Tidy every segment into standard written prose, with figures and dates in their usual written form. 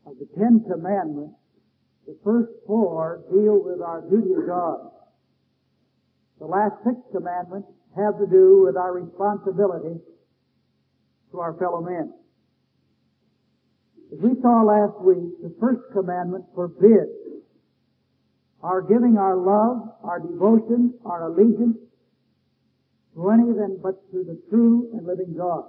Of the 10 Commandments, the first 4 deal with our duty to God. The last 6 commandments have to do with our responsibility to our fellow men. As we saw last week, the first commandment forbids our giving our love, our devotion, our allegiance to anything but to the true and living God.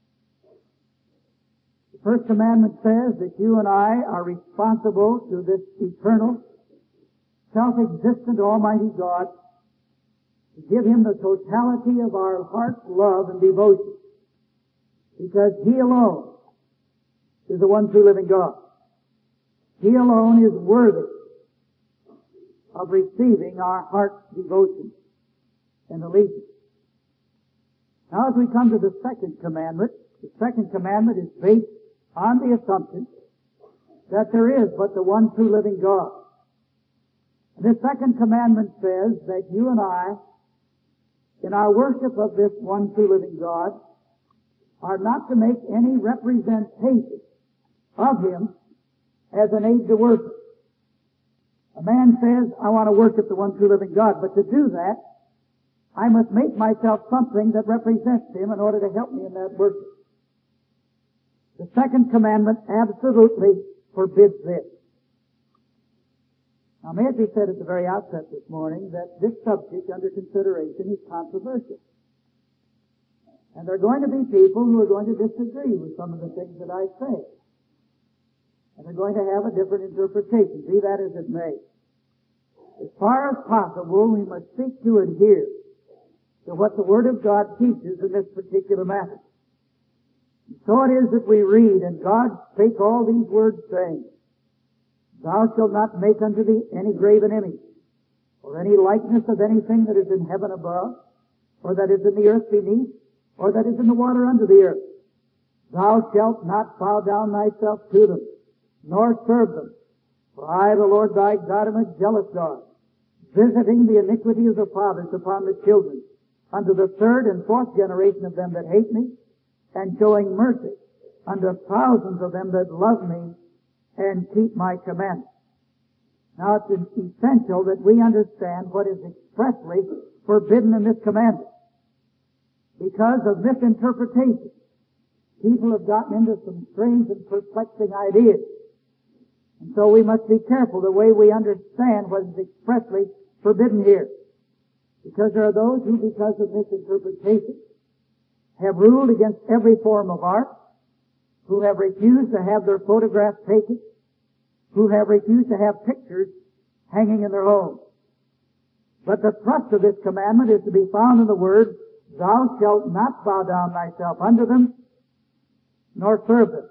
The first commandment says that you and I are responsible to this eternal, self-existent Almighty God to give Him the totality of our heart's love and devotion, because He alone is the one true living God. He alone is worthy of receiving our heart's devotion and allegiance. Now as we come to the second commandment, the second commandment is based on the assumption that there is but the one true living God. And the second commandment says that you and I, in our worship of this one true living God, are not to make any representation of Him as an aid to worship. A man says, I want to worship the one true living God, but to do that, I must make myself something that represents Him in order to help me in that worship. The second commandment absolutely forbids this. Now, may it be said at the very outset this morning that this subject under consideration is controversial. And there are going to be people who are going to disagree with some of the things that I say. And they're going to have a different interpretation, be that as it may. As far as possible, we must seek to adhere to what the Word of God teaches in this particular matter. And so it is that we read, and God spake all these words, saying, Thou shalt not make unto thee any graven image, or any likeness of anything that is in heaven above, or that is in the earth beneath, or that is in the water under the earth. Thou shalt not bow down thyself to them, nor serve them. For I, the Lord thy God, am a jealous God, visiting the iniquity of the fathers upon the children, unto the third and fourth generation of them that hate me, and showing mercy unto thousands of them that love me and keep my commandments. Now it's essential that we understand what is expressly forbidden in this commandment. Because of misinterpretation, people have gotten into some strange and perplexing ideas. And so we must be careful the way we understand what is expressly forbidden here. Because there are those who, because of misinterpretation, have ruled against every form of art, who have refused to have their photographs taken, who have refused to have pictures hanging in their homes. But the thrust of this commandment is to be found in the words, Thou shalt not bow down thyself unto them, nor serve them.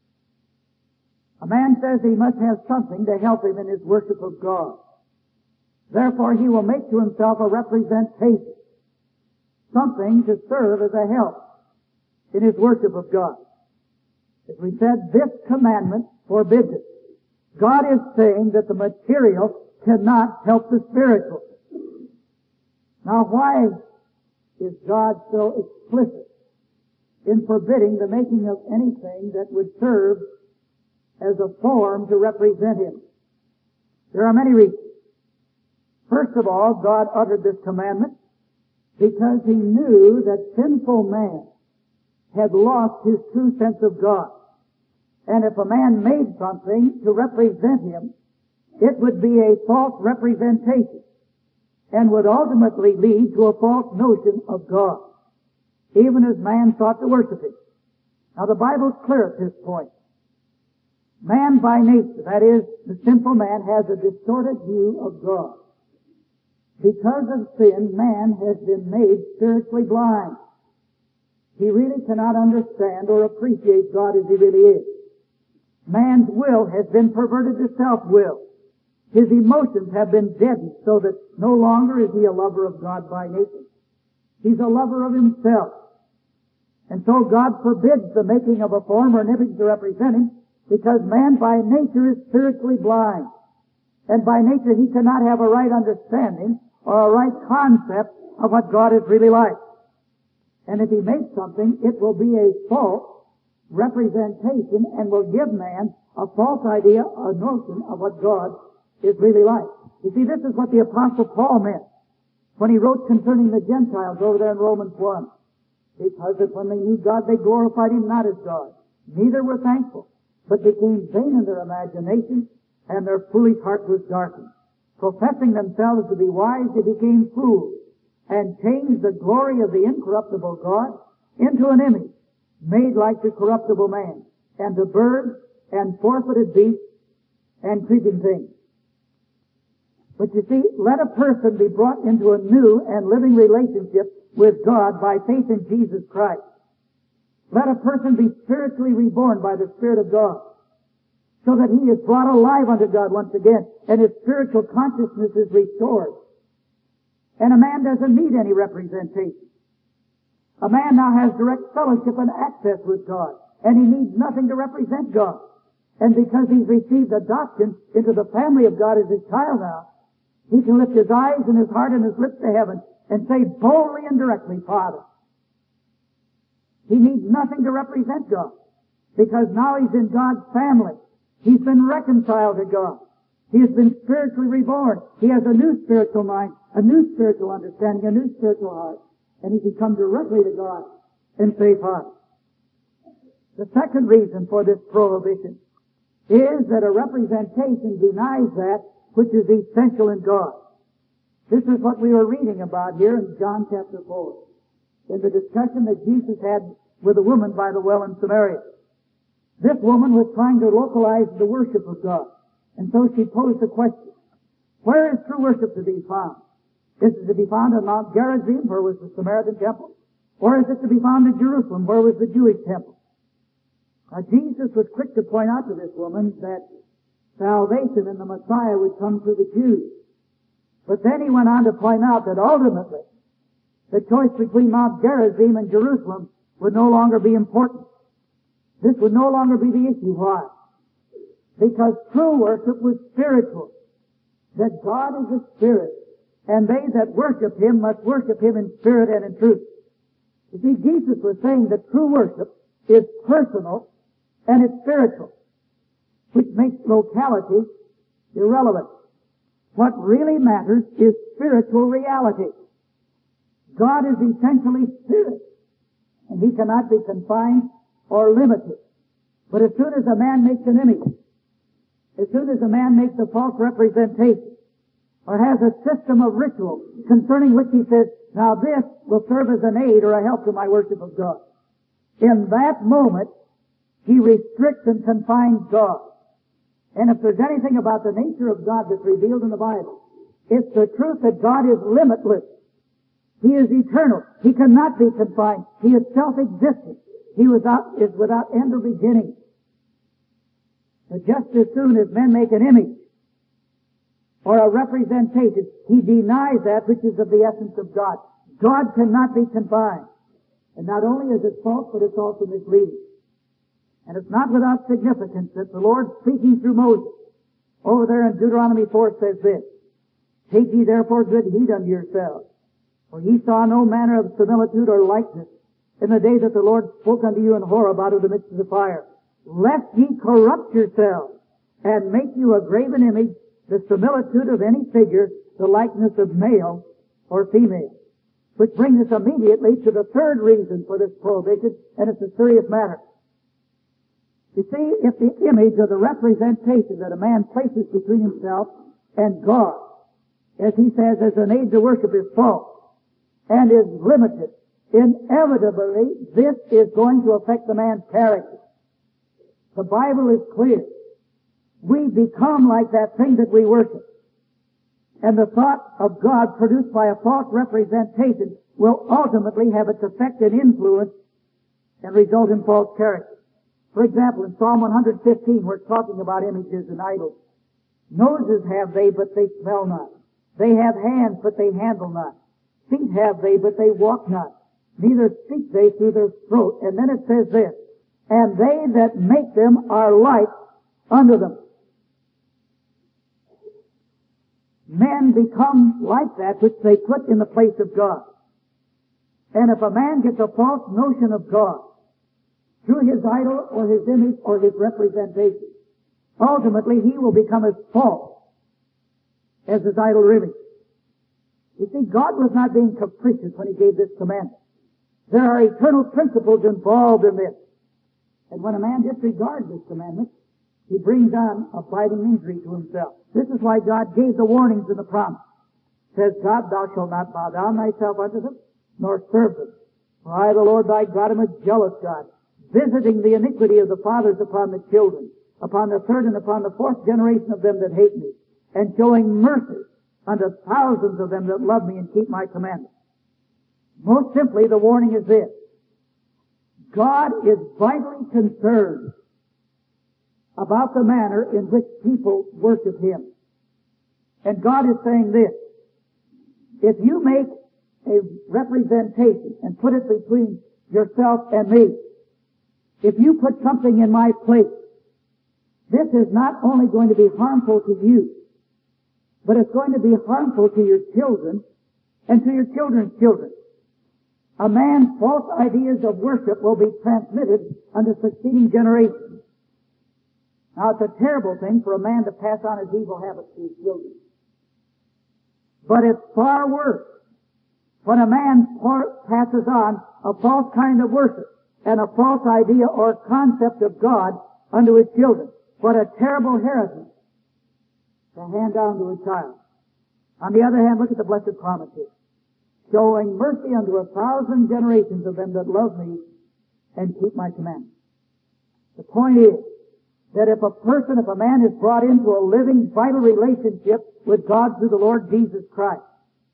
A man says he must have something to help him in his worship of God. Therefore he will make to himself a representation, something to serve as a help in his worship of God. As we said, this commandment forbids it. God is saying that the material cannot help the spiritual. Now why is God so explicit in forbidding the making of anything that would serve as a form to represent Him? There are many reasons. First of all, God uttered this commandment because He knew that sinful man had lost his true sense of God. And if a man made something to represent him, it would be a false representation and would ultimately lead to a false notion of God, even as man sought to worship Him. Now the Bible's clear at this point. Man by nature, that is, the sinful man, has a distorted view of God. Because of sin, man has been made spiritually blind. He really cannot understand or appreciate God as He really is. Man's will has been perverted to self-will. His emotions have been deadened so that no longer is he a lover of God by nature. He's a lover of himself. And so God forbids the making of a form or an image to represent Him, because man by nature is spiritually blind. And by nature he cannot have a right understanding or a right concept of what God is really like. And if he makes something, it will be a false representation and will give man a false idea, a notion of what God is really like. You see, this is what the Apostle Paul meant when he wrote concerning the Gentiles over there in Romans 1. Because that when they knew God, they glorified Him not as God, neither were thankful, but became vain in their imagination, and their foolish heart was darkened. Professing themselves to be wise, they became fools, and changed the glory of the incorruptible God into an image made like the corruptible man, and to birds, and forfeited beasts, and creeping things. But you see, let a person be brought into a new and living relationship with God by faith in Jesus Christ. Let a person be spiritually reborn by the Spirit of God, so that he is brought alive unto God once again, and his spiritual consciousness is restored. And a man doesn't need any representation. A man now has direct fellowship and access with God, and he needs nothing to represent God. And because he's received adoption into the family of God as his child now, he can lift his eyes and his heart and his lips to heaven and say boldly and directly, Father. He needs nothing to represent God, because now he's in God's family. He's been reconciled to God. He has been spiritually reborn. He has a new spiritual mind, a new spiritual understanding, a new spiritual heart. And he can come directly to God and say, Father. The second reason for this prohibition is that a representation denies that which is essential in God. This is what we were reading about here in John chapter 4, in the discussion that Jesus had with a woman by the well in Samaria. This woman was trying to localize the worship of God, and so she posed the question, where is true worship to be found? Is it to be found in Mount Gerizim, where was the Samaritan temple? Or is it to be found in Jerusalem, where was the Jewish temple? Now Jesus was quick to point out to this woman that salvation in the Messiah would come through the Jews. But then he went on to point out that ultimately the choice between Mount Gerizim and Jerusalem would no longer be important. This would no longer be the issue. Why? Because true worship was spiritual. That God is a spirit, and they that worship Him must worship Him in spirit and in truth. You see, Jesus was saying that true worship is personal and it's spiritual, which makes locality irrelevant. What really matters is spiritual reality. God is essentially spirit, and He cannot be confined or limited. But as soon as a man makes an image, as soon as a man makes a false representation, or has a system of ritual concerning which he says, now this will serve as an aid or a help to my worship of God, in that moment, he restricts and confines God. And if there's anything about the nature of God that's revealed in the Bible, it's the truth that God is limitless. He is eternal. He cannot be confined. He is self-existent. He is without end or beginning. But just as soon as men make an image or a representation, he denies that which is of the essence of God. God cannot be confined. And not only is it false, but it's also misleading. And it's not without significance that the Lord, speaking through Moses, over there in Deuteronomy 4 says this, take ye therefore good heed unto yourselves, for ye saw no manner of similitude or likeness in the day that the Lord spoke unto you in Horeb out of the midst of the fire, lest ye corrupt yourselves, and make you a graven image, the similitude of any figure, the likeness of male or female. Which brings us immediately to the third reason for this prohibition, and it's a serious matter. You see, if the image or the representation that a man places between himself and God, as he says, as an aid to worship, is false and is limited, inevitably this is going to affect the man's character. The Bible is clear. We become like that thing that we worship. And the thought of God produced by a false representation will ultimately have its effect and influence and result in false character. For example, in Psalm 115, we're talking about images and idols. Noses have they, but they smell not. They have hands, but they handle not. Feet have they, but they walk not. Neither speak they through their throat. And then it says this, and they that make them are like unto them. Men become like that which they put in the place of God. And if a man gets a false notion of God through his idol or his image or his representation, ultimately he will become as false as his idol image. You see, God was not being capricious when he gave this commandment. There are eternal principles involved in this. And when a man disregards this commandment, he brings on abiding injury to himself. This is why God gave the warnings in the promise. Says God, thou shalt not bow down thyself unto them, nor serve them. For I, the Lord thy God, am a jealous God, visiting the iniquity of the fathers upon the children, upon the third and upon the fourth generation of them that hate me, and showing mercy unto thousands of them that love me and keep my commandments. Most simply, the warning is this. God is vitally concerned about the manner in which people worship Him. And God is saying this. If you make a representation and put it between yourself and me, if you put something in my place, this is not only going to be harmful to you, but it's going to be harmful to your children and to your children's children. A man's false ideas of worship will be transmitted unto succeeding generations. Now, it's a terrible thing for a man to pass on his evil habits to his children. But it's far worse when a man passes on a false kind of worship and a false idea or concept of God unto his children. What a terrible heresy to hand down to a child. On the other hand, look at the blessed promise here. Showing mercy unto 1,000 generations of them that love me and keep my commandments. The point is that if a man is brought into a living, vital relationship with God through the Lord Jesus Christ,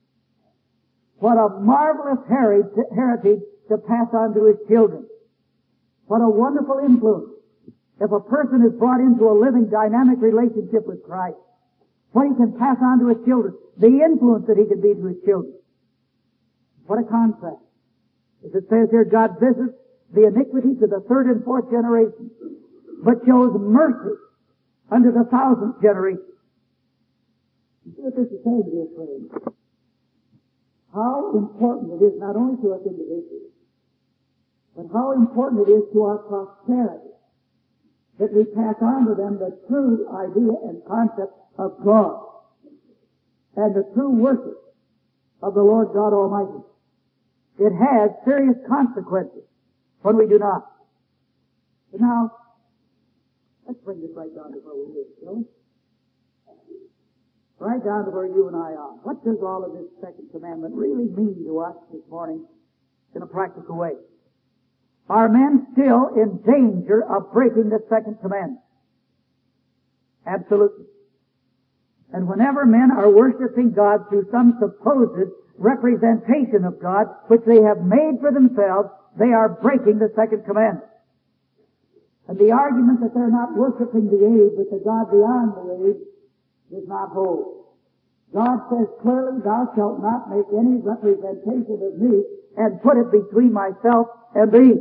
what a marvelous heritage to pass on to his children. What a wonderful influence. If a person is brought into a living, dynamic relationship with Christ, what he can pass on to his children, the influence that he can be to his children. What a contrast. As it says here, God visits the iniquity to the third and fourth generation, but shows mercy unto the 1,000th generation. You see what this is saying, dear friends? How important it is not only to us individually, but how important it is to our posterity that we pass on to them the true idea and concept of God and the true worship of the Lord God Almighty. It has serious consequences when we do not. But now, let's bring this right down to where we live, shall we? Right down to where you and I are. What does all of this second commandment really mean to us this morning in a practical way? Are men still in danger of breaking the second commandment? Absolutely. And whenever men are worshiping God through some supposed representation of God, which they have made for themselves, they are breaking the second commandment. And the argument that they're not worshiping the age, but the God beyond the age, does not hold. God says clearly, thou shalt not make any representation of me and put it between myself and thee.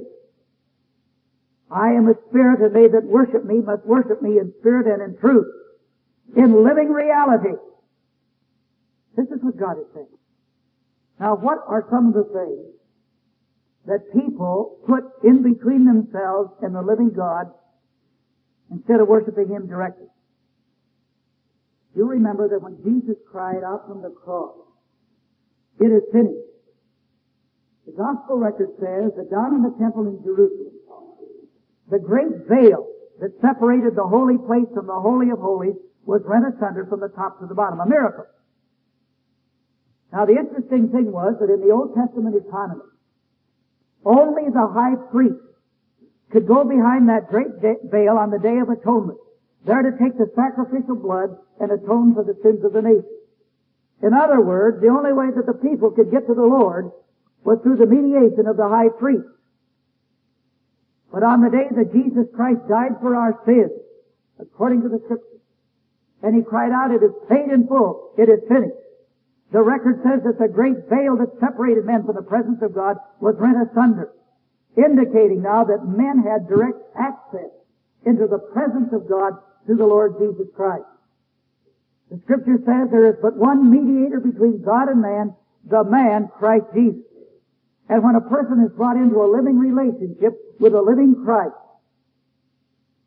I am a spirit, and they that worship me must worship me in spirit and in truth, in living reality. This is what God is saying. Now, what are some of the things that people put in between themselves and the living God instead of worshiping Him directly? You remember that when Jesus cried out from the cross, it is finished. The gospel record says that down in the temple in Jerusalem, the great veil that separated the holy place from the Holy of Holies was rent asunder from the top to the bottom. A miracle. Now the interesting thing was that in the Old Testament economy, only the high priest could go behind that great veil on the Day of Atonement, there to take the sacrificial blood and atone for the sins of the nation. In other words, the only way that the people could get to the Lord was through the mediation of the high priest. But on the day that Jesus Christ died for our sins, according to the Scriptures, and He cried out, it is paid in full, it is finished. The record says that the great veil that separated men from the presence of God was rent asunder, indicating now that men had direct access into the presence of God through the Lord Jesus Christ. The Scripture says there is but one mediator between God and man, the man Christ Jesus. And when a person is brought into a living relationship with a living Christ,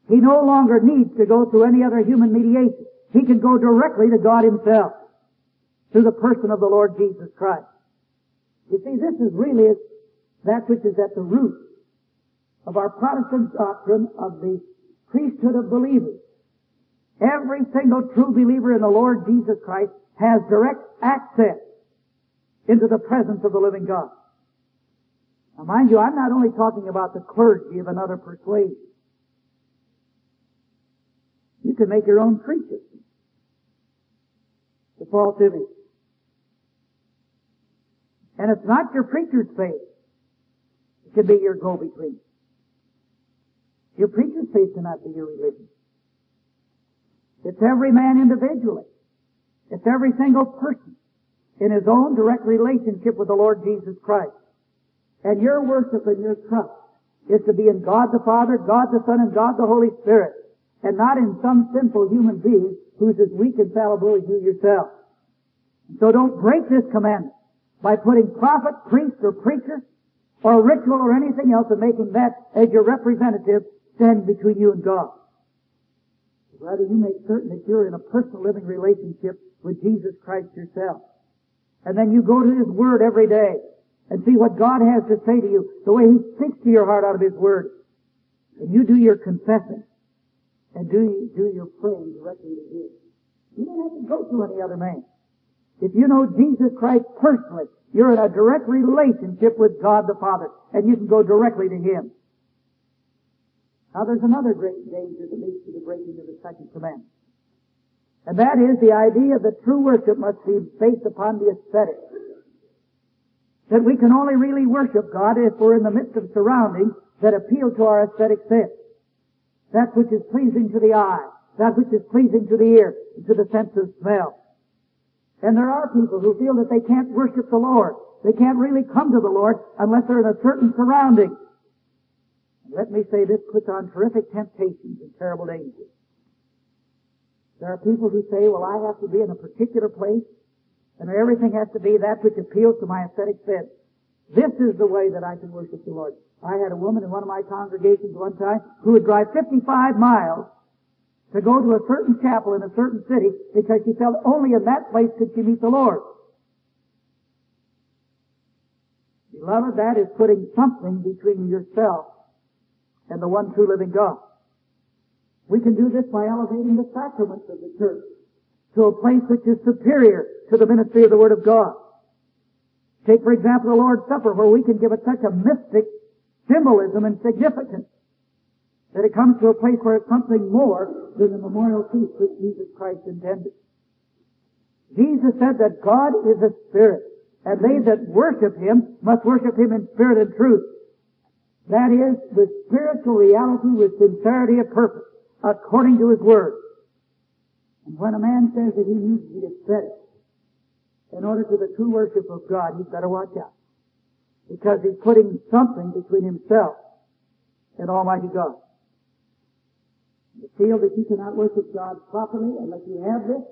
He no longer needs to go through any other human mediation. He can go directly to God Himself through the person of the Lord Jesus Christ. You see, this is really that which is at the root of our Protestant doctrine of the priesthood of believers. Every single true believer in the Lord Jesus Christ has direct access into the presence of the living God. Now mind you, I'm not only talking about the clergy of another persuasion. You can make your own preacher. The false image. And it's not your preacher's faith. It can be your go-between. Your preacher's faith cannot be your religion. It's every man individually. It's every single person in his own direct relationship with the Lord Jesus Christ. And your worship and your trust is to be in God the Father, God the Son, and God the Holy Spirit, and not in some sinful human being who's as weak and fallible as you yourself. So don't break this commandment by putting prophet, priest, or preacher, or ritual, or anything else, and making that as your representative stand between you and God. Rather, you make certain that you're in a personal living relationship with Jesus Christ yourself. And then you go to His Word every day and see what God has to say to you, the way He speaks to your heart out of His Word. And you do your confessing and do your praying directly to Him. You don't have to go to any other man. If you know Jesus Christ personally, you're in a direct relationship with God the Father, and you can go directly to Him. Now there's another great danger that leads to the breaking of the second commandment. And that is the idea that true worship must be based upon the aesthetic. That we can only really worship God if we're in the midst of surroundings that appeal to our aesthetic sense. That which is pleasing to the eye, that which is pleasing to the ear, and to the sense of smell. And there are people who feel that they can't worship the Lord. They can't really come to the Lord unless they're in a certain surrounding. Let me say this puts on terrific temptations and terrible dangers. There are people who say, well, I have to be in a particular place, and everything has to be that which appeals to my aesthetic sense. This is the way that I can worship the Lord. I had a woman in one of my congregations one time who would drive 55 miles to go to a certain chapel in a certain city because she felt only in that place could she meet the Lord. Beloved, that is putting something between yourself and the one true living God. We can do this by elevating the sacraments of the church to a place which is superior to the ministry of the Word of God. Take, for example, the Lord's Supper, where we can give it such a mystic symbolism and significance that it comes to a place where it's something more than the memorial feast which Jesus Christ intended. Jesus said that God is a spirit, and they that worship Him must worship Him in spirit and truth. That is, with spiritual reality, with sincerity of purpose, according to His Word. And when a man says that he needs the aesthetic in order to the true worship of God, he's better watch out. Because he's putting something between himself and Almighty God. You feel that you cannot worship God properly unless you have this?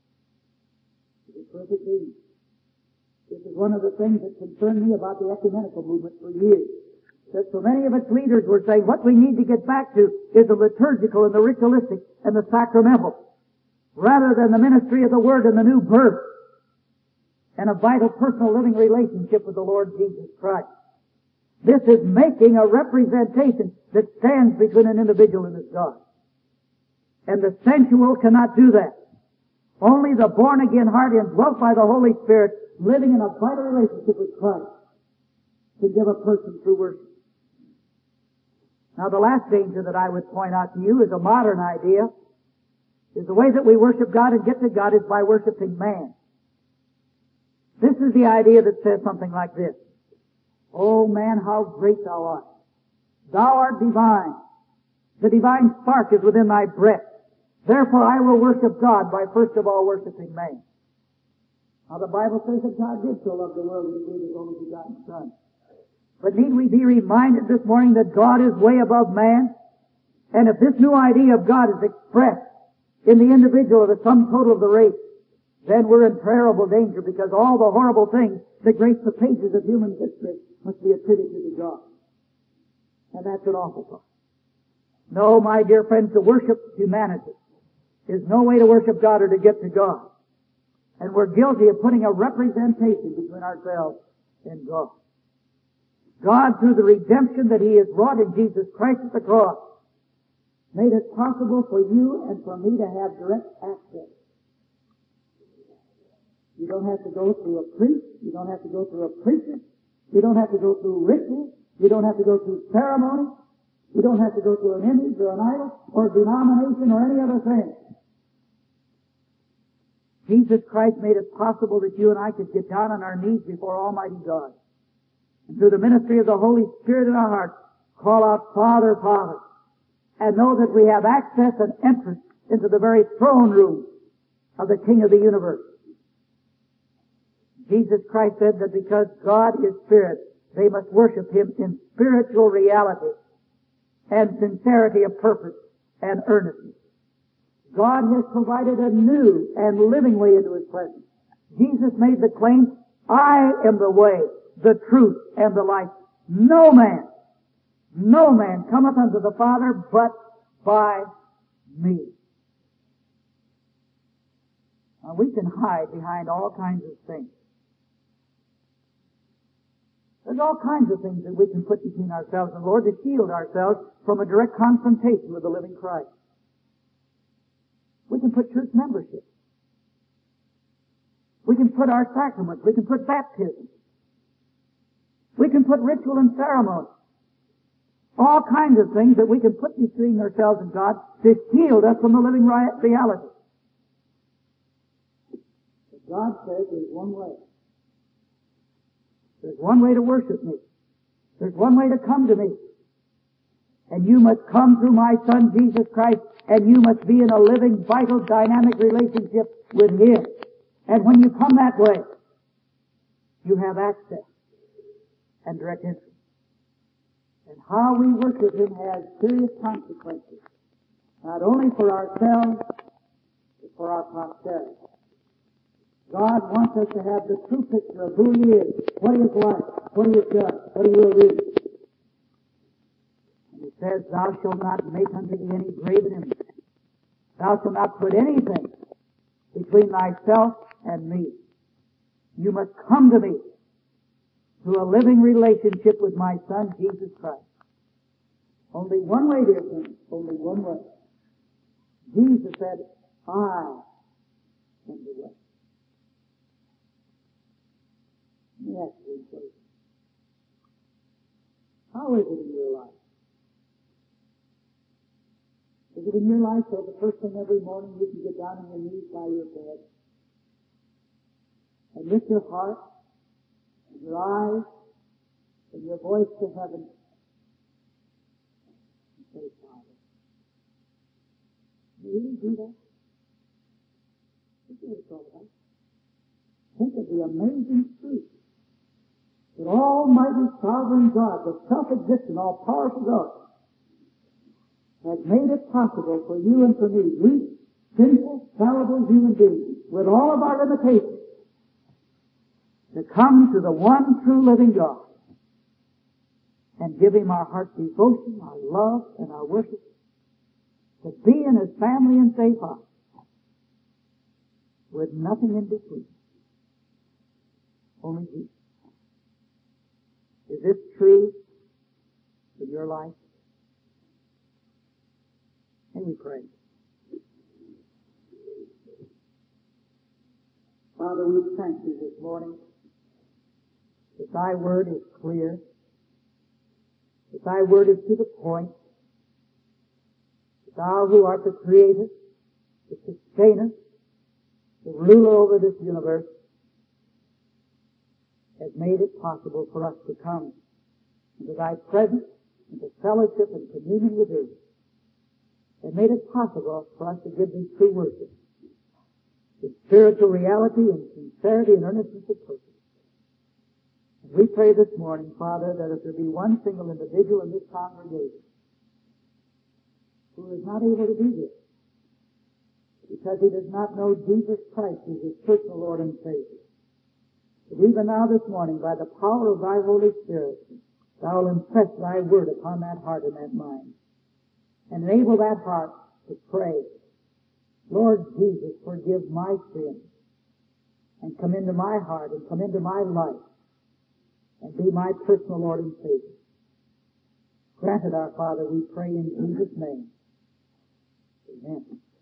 It is perfectly easy. This is one of the things that concerned me about the ecumenical movement for years. That so many of its leaders were saying what we need to get back to is the liturgical and the ritualistic and the sacramental, rather than the ministry of the Word and the new birth and a vital personal living relationship with the Lord Jesus Christ. This is making a representation that stands between an individual and his God. And the sensual cannot do that. Only the born-again heart indwelt by the Holy Spirit, living in a vital relationship with Christ, can give a person true worship. Now the last danger that I would point out to you is a modern idea, is the way that we worship God and get to God is by worshiping man. This is the idea that says something like this. Oh man, how great thou art. Thou art divine. The divine spark is within thy breast. Therefore I will worship God by first of all worshiping man. Now the Bible says that God did so love the world that He gave His only begotten Son. But need we be reminded this morning that God is way above man? And if this new idea of God is expressed in the individual of the sum total of the race, then we're in terrible danger, because all the horrible things that grace the pages of human history must be attributed to God. And that's an awful thought. No, my dear friends, to worship humanity is no way to worship God or to get to God. And we're guilty of putting a representation between ourselves and God. God, through the redemption that He has wrought in Jesus Christ at the cross, made it possible for you and for me to have direct access. You don't have to go through a priest. You don't have to go through a preacher. You don't have to go through rituals. You don't have to go through ceremony. You don't have to go through an image or an idol or a denomination or any other thing. Jesus Christ made it possible that you and I could get down on our knees before Almighty God. And through the ministry of the Holy Spirit in our hearts, call out, Father, Father, and know that we have access and entrance into the very throne room of the King of the universe. Jesus Christ said that because God is Spirit, they must worship Him in spiritual reality and sincerity of purpose and earnestness. God has provided a new and living way into His presence. Jesus made the claim, I am the way, the truth, and the life. No man cometh unto the Father but by me. Now we can hide behind all kinds of things. There's all kinds of things that we can put between ourselves and the Lord to shield ourselves from a direct confrontation with the living Christ. We can put church membership. We can put our sacraments. We can put baptism. We can put ritual and ceremony. All kinds of things that we can put between ourselves and God to shield us from the living reality. But God says there's one way. There's one way to worship me. There's one way to come to me. And you must come through my Son, Jesus Christ, and you must be in a living, vital, dynamic relationship with Him. And when you come that way, you have access and direct entrance. And how we worship Him has serious consequences, not only for ourselves, but for our posterity. God wants us to have the true picture of who He is, what He is like, what He has done, what He will do. And He says, Thou shalt not make unto thee any graven image. Thou shalt not put anything between thyself and me. You must come to me through a living relationship with my Son, Jesus Christ. Only one way, dear friends, only one way. Jesus said, I am the way. Let me ask you a question. How is it in your life? Is it in your life so the first thing every morning you can get down on your knees by your bed and lift your heart and your eyes and your voice to heaven and say, Father? Do you really do that? That's what it's all about. Think of the amazing truth that Almighty Sovereign God, the self-existent, all-powerful God, has made it possible for you and for me, weak, sinful, fallible human beings, with all of our limitations, to come to the one true living God and give Him our heart's devotion, our love, and our worship, to be in His family and say, Father, with nothing in between. Only Jesus. Is this true in your life? May we pray. Father, we thank You this morning that Thy Word is clear, that Thy Word is to the point, that Thou who art the Creator, the Sustainer, the ruler over this universe, has made it possible for us to come into Thy presence, into fellowship and communion with Thee. It made it possible for us to give Thee true worship, with spiritual reality and sincerity and earnestness of purpose. And we pray this morning, Father, that if there be one single individual in this congregation who is not able to do this, because he does not know Jesus Christ as his personal Lord and Savior, that even now this morning, by the power of Thy Holy Spirit, Thou will impress Thy Word upon that heart and that mind. and enable that heart to pray, Lord Jesus, forgive my sins, and come into my heart and come into my life and be my personal Lord and Savior. Grant it, our Father, we pray in Jesus' name. Amen.